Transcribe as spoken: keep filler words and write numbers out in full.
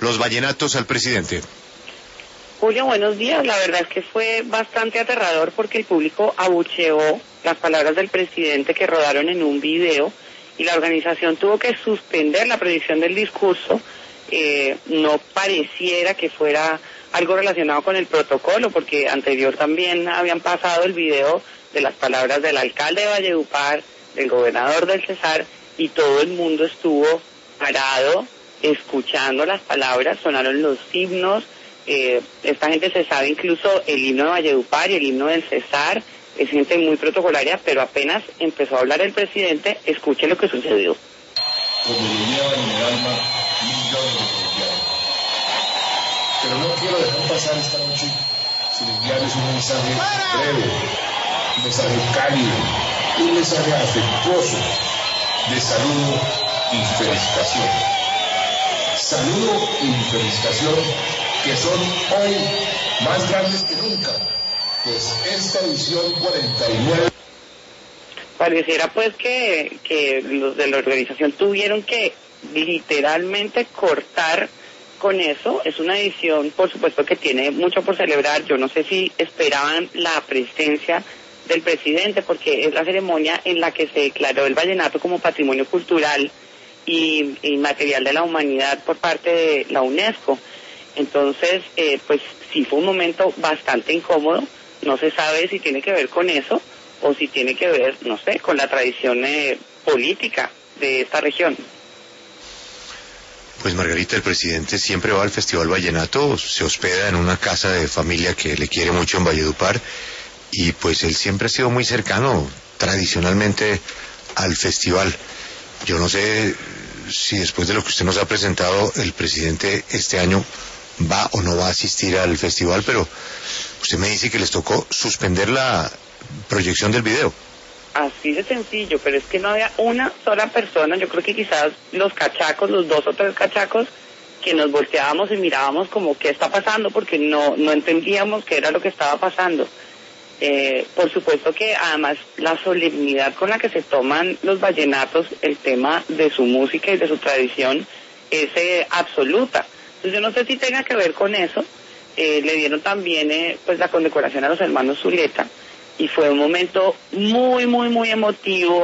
los vallenatos al presidente. Julio, buenos días. La verdad es que fue bastante aterrador porque el público abucheó las palabras del presidente que rodaron en un video y la organización tuvo que suspender la proyección del discurso. Eh, no pareciera que fuera algo relacionado con el protocolo, porque anterior también habían pasado el video de las palabras del alcalde de Valledupar, del gobernador del Cesar, y todo el mundo estuvo parado escuchando las palabras, sonaron los himnos. Eh, esta gente se sabe incluso el himno de Valledupar y el himno del Cesar, es gente muy protocolaria, pero apenas empezó a hablar el presidente, escuche lo que sucedió. Porque me lleva en el alma millones de colombianos. Pero no quiero dejar pasar esta noche sin enviarles un mensaje breve, un mensaje cálido, un mensaje afectuoso de saludo y felicitación. Saludo y felicitación que son hoy más grandes que nunca, pues esta edición cuarenta y nueve... Pareciera pues que, que los de la organización tuvieron que literalmente cortar con eso. Es una edición, por supuesto, que tiene mucho por celebrar. Yo no sé si esperaban la presencia del presidente, porque es la ceremonia en la que se declaró el vallenato como patrimonio cultural y, y material de la humanidad por parte de la UNESCO. Entonces, eh, pues sí fue un momento bastante incómodo. No se sabe si tiene que ver con eso o si tiene que ver, no sé, con la tradición eh, política de esta región. Pues Margarita, el presidente siempre va al Festival Vallenato, se hospeda en una casa de familia que le quiere mucho en Valledupar, y pues él siempre ha sido muy cercano, tradicionalmente, al festival. Yo no sé si después de lo que usted nos ha presentado, el presidente este año va o no va a asistir al festival, pero usted me dice que les tocó suspender la proyección del video. Así de sencillo, pero es que no había una sola persona. Yo creo que quizás los cachacos, los dos o tres cachacos, que nos volteábamos y mirábamos como qué está pasando, porque no, no entendíamos qué era lo que estaba pasando. Eh, por supuesto que además la solemnidad con la que se toman los vallenatos, el tema de su música y de su tradición, es eh, absoluta. Entonces yo no sé si tenga que ver con eso. Eh, le dieron también eh, pues la condecoración a los hermanos Zuleta, y fue un momento muy, muy, muy emotivo.